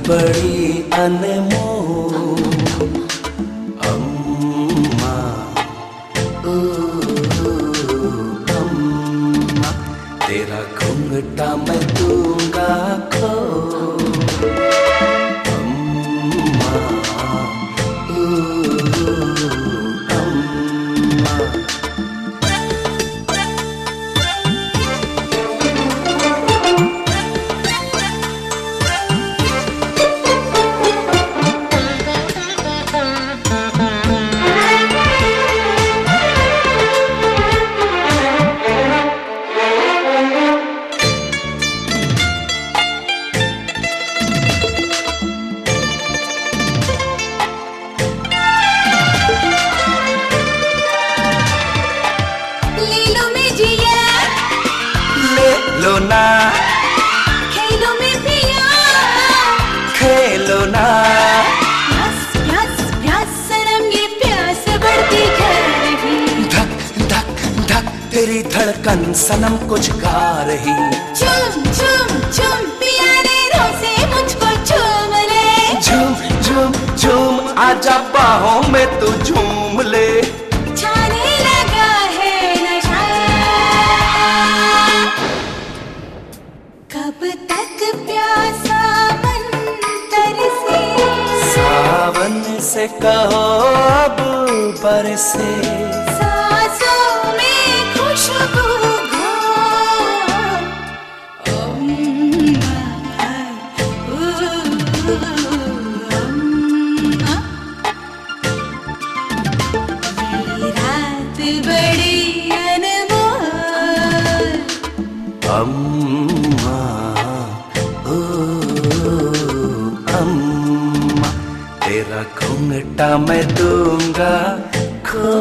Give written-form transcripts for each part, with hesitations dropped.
बड़ी अनमोल अम्मा, ओ अम्मा, तेरा घूंघटा मैं दूंगा खो। अम्मा, ओ अम्मा। लो ना, खेलो में पिया, खेलो ना। प्यास प्यास प्यास सनम ये प्यास बढ़ती जा रही। धक धक धक तेरी धड़कन सनम कुछ गा रही। झूम झूम झूम पिया ने रोज़े मुझको झूम ले। झूम झूम झूम आजा बाहों में तू झूम ले। छाने लगा है नशा, कब तक प्यासा मन तरसे। सावन से कहो अब बरसे। सांसों में खुशबू घोल। अम्मा, अम्मा, ये रात बड़ी अनमोल। अम्मा, ओ अम्मा, तेरा घूंघटा मैं दूंगा खो।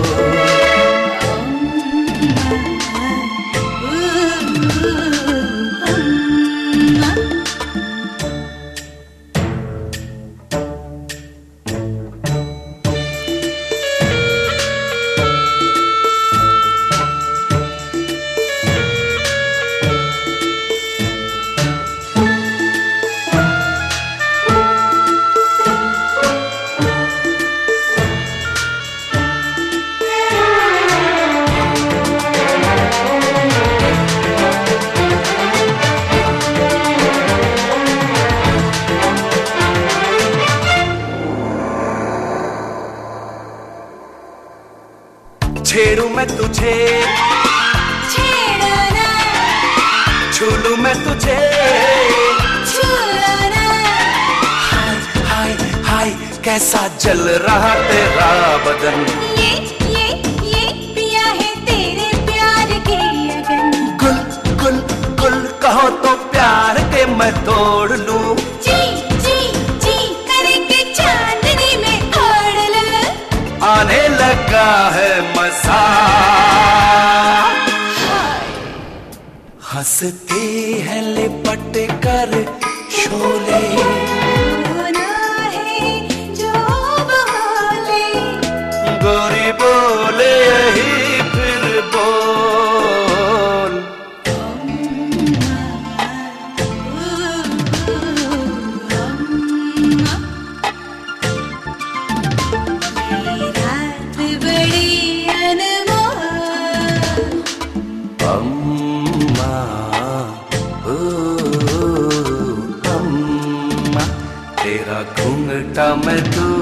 छेड़ू मैं तुझे, छेड़ना, छू लूं मैं तुझे, छुलाना। हाय हाय हाय कैसा जल रहा तेरा बदन। ये पिया है तेरे प्यार के अगन। गुल गुल गुल कहो तो प्यार के मैं तोड़ लूं। जी जी जी करके चांदनी में ओढ़ ले। आने लगा है मजा, हंसती है लिपट कर शोले। होना है जो बोले, गोरी बोले यही फिर बोल। ये रात बड़ी अनमोल। अम्मा, ओ अम्मा, तेरा घूंघटा मैं दूं